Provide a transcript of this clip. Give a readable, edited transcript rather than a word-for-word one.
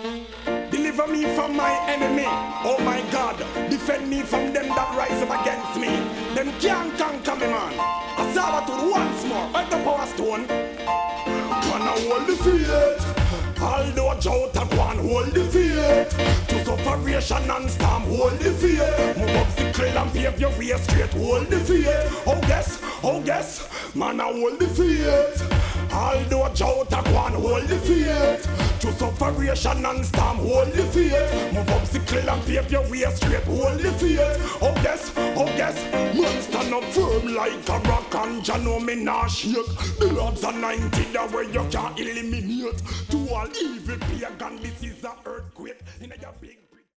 Deliver me from my enemy, oh my God. Defend me from them that rise up against me. Them can't conquer me, man. I saw that once more, by the power stone. Can I hold the faith? Although Jota can hold the faith. To separation and storm, hold the faith. Move obstacle and pave your way straight, hold the faith. Oh yes, man I hold the faith. Although Jota can hold the faith. To separation and storm, hold the faith. Move obstacle and pave your way straight, hold the faith. Oh yes, man stand up firm like a rock and ya know me nah shake. The odds are 90 that way you can't eliminate. To all evil pagan, this is an earthquake in your big